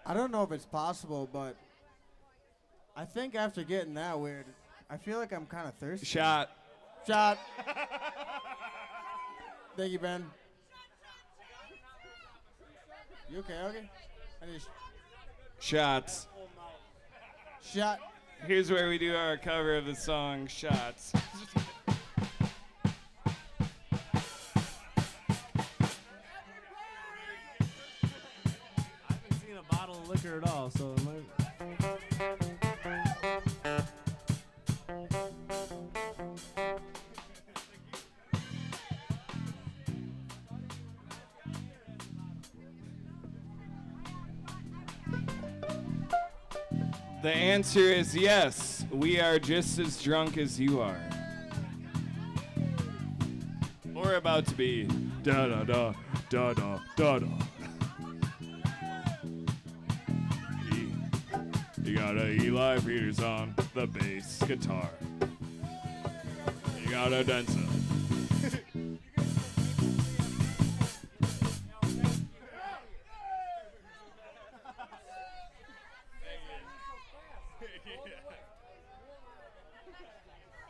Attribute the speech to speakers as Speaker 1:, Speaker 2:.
Speaker 1: I don't know if it's possible, but I think after getting that weird, I feel like I'm kind of thirsty.
Speaker 2: Shot.
Speaker 1: Shot. Thank you, Ben. You okay? Okay. I just
Speaker 2: Shots.
Speaker 1: shot.
Speaker 2: Here's where we do our cover of the song Shots.
Speaker 3: I haven't seen a bottle of liquor at all, so it might...
Speaker 2: The answer is yes. We are just as drunk as you are. Or about to be. Da da da da da da da. You got a Eli Peters on the bass guitar. You got a Denson